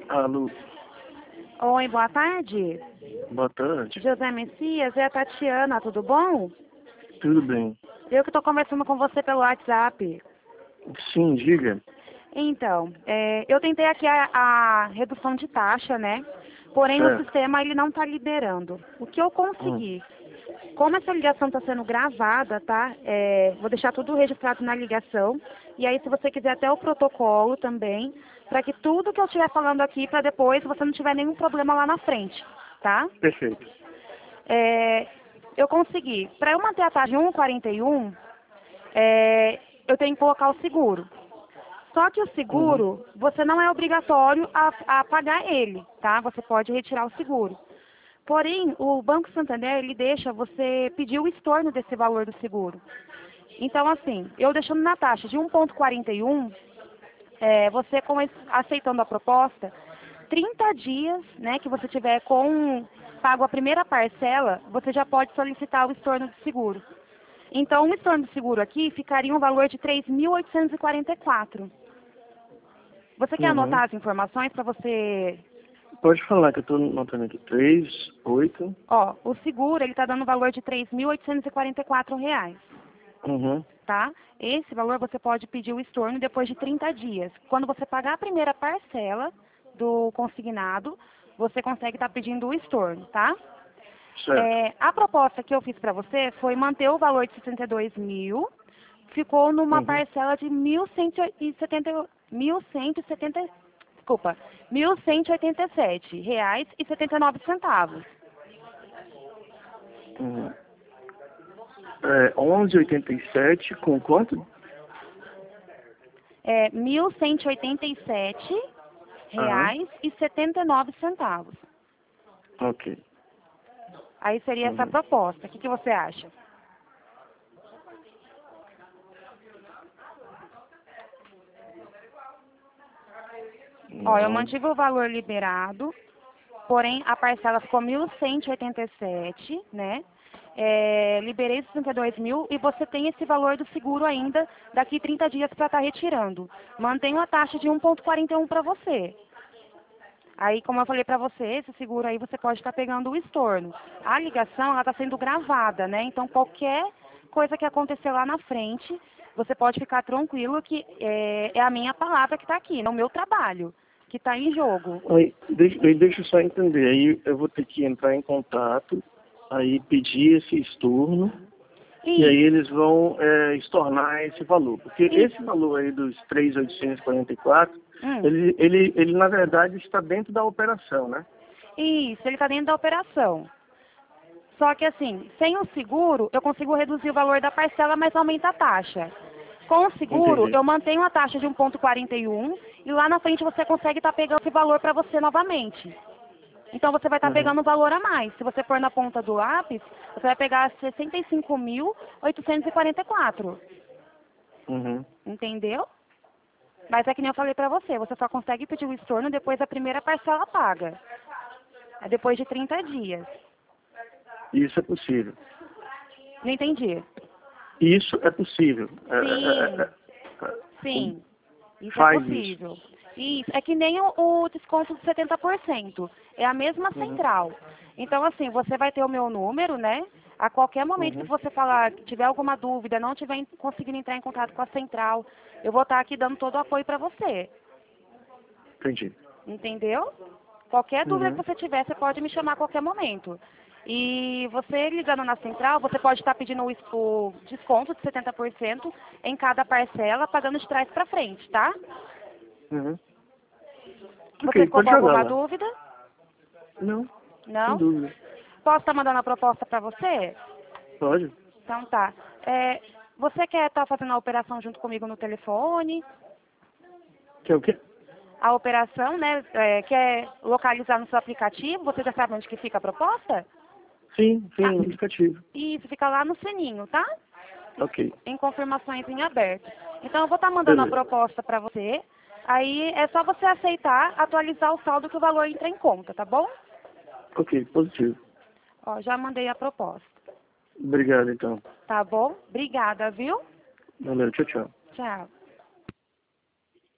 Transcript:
Alô, Oi, boa tarde. boa tarde. José Messias, é a Tatiana, tudo bom? Tudo bem? Eu que estou conversando com você pelo WhatsApp. Sim, diga. Então, eu tentei aqui a redução de taxa, né? Porém, o Certo. sistema ele não está liberando. O que eu Hum, consegui? Como essa ligação está sendo gravada, tá? Vou deixar tudo registrado na ligação. E aí, se você quiser até o protocolo também, para que tudo que eu estiver falando aqui, para depois você não tiver nenhum problema lá na frente, tá? perfeito. É, eu consegui. Para eu manter a taxa de 1,41, eu tenho que colocar o seguro. Só que o Uhum. seguro, você não é obrigatório a pagar ele, tá? Você pode retirar o seguro. Porém, o Banco Santander, ele deixa você pedir o estorno desse valor do seguro. Então, assim, eu deixando na taxa de 1,41, você aceitando a proposta, 30 dias, né, que você tiver pago a primeira parcela, você já pode solicitar o estorno do seguro. Então, o estorno do seguro aqui ficaria um valor de 3.844. Você quer Uhum. anotar as informações para você... Pode falar que eu estou notando aqui. 3, 8. Ó, o seguro, ele está dando um valor de R$ 3.844, Uhum. tá? Esse valor você pode pedir o estorno depois de 30 dias. Quando você pagar a primeira parcela do consignado, você consegue estar pedindo o estorno, tá? Certo. A proposta que eu fiz para você foi manter o valor de 62 mil, ficou numa Uhum. parcela de 1.170, desculpa, R$ 1.187,79. Uhum. 11,87 com quanto? R$ 1.187 Aham. reais e 79 centavos. Ok. Aí seria essa Uhum. proposta. O que você acha? Ó, eu Não. mantive o valor liberado, porém a parcela ficou 1.187, né? Liberei 62 mil e você tem esse valor do seguro ainda daqui 30 dias para estar retirando. Mantenho a taxa de 1,41 para você. Aí, como eu falei para você, esse seguro aí você pode estar pegando o estorno. A ligação, ela está sendo gravada, né? Então, qualquer coisa que acontecer lá na frente, você pode ficar tranquilo que é a minha palavra que está aqui, não o meu trabalho, que está em jogo. Deixa eu só entender. Aí eu vou ter que entrar em contato, aí pedir esse estorno, e aí Isso, eles vão estornar esse valor. Porque esse isso. valor aí dos 3.844, Hum. ele na verdade está dentro da operação, né? Isso, ele está dentro da operação. Só que assim, sem o seguro, eu consigo reduzir o valor da parcela, mas aumenta a taxa. Com o seguro, Entendi. eu mantenho a taxa de 1,41 e lá na frente você consegue estar pegando esse valor para você novamente. Então você vai estar Uhum. pegando um valor a mais. Se você for na ponta do lápis, você vai pegar 65.844. Uhum. Entendeu? Mas é que nem eu falei para você só consegue pedir o estorno depois da primeira parcela paga. É depois de 30 dias. Isso é possível. Não entendi. Isso é possível. Sim, O- sim. Isso é faz isso. possível. Isso. É que nem o desconto de 70%. É a mesma Uhum. central. Então, assim, você vai ter o meu número, né? A qualquer momento que Uhum. você falar, tiver alguma dúvida, não tiver conseguindo entrar em contato com a central, eu vou estar aqui dando todo o apoio para você. Entendi. Entendeu? Qualquer dúvida que Uhum. você tiver, você pode me chamar a qualquer momento. E você ligando na central, você pode estar pedindo o desconto de 70% em cada parcela, pagando de trás para frente, tá? Uhum. Você Ok, ficou pode com jogar alguma lá. dúvida? Não, sem Não? dúvida. Posso estar mandando a proposta para você? Pode? Então tá. Você quer estar fazendo a operação junto comigo no telefone? Quer o quê? A operação, né? Quer localizar no seu aplicativo? Você já sabe onde que fica a proposta? Sim, Ah, no aplicativo. isso, fica lá no sininho, tá? Ok, Em confirmações em aberto. Então eu vou estar mandando a beleza. proposta para você. Aí é só você aceitar, atualizar o saldo que o valor entra em conta, tá bom? Ok, positivo. Ó, já mandei a proposta. Obrigado, então. Tá bom? Obrigada, viu? Valeu, tchau, tchau. Tchau.